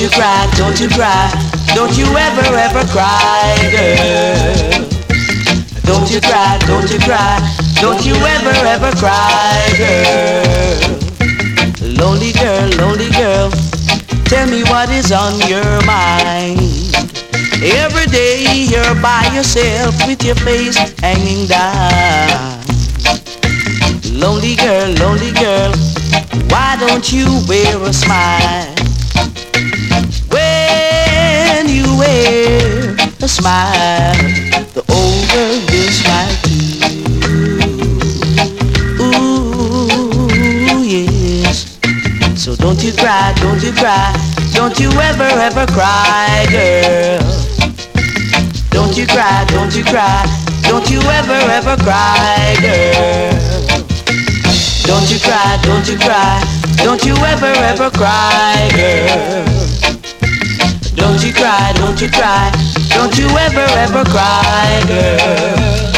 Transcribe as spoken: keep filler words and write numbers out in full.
you cry, don't you cry, don't you ever, ever cry, girl. Don't you cry, don't you cry, don't you ever, ever cry, girl. Lonely girl, lonely girl, tell me what is on your mind. Every day you're by yourself with your face hanging down. Lonely girl, lonely girl, why don't you wear a smile? When you wear a smile, the whole world will smile too. Ooh, yes. So don't you cry, don't you cry, don't you ever, ever cry, girl. Don't you cry, don't you cry, don't you ever, ever cry, girl. Don't you cry, don't you cry, don't you ever, ever cry, girl. Don't you cry, don't you cry, don't you ever, ever cry, girl.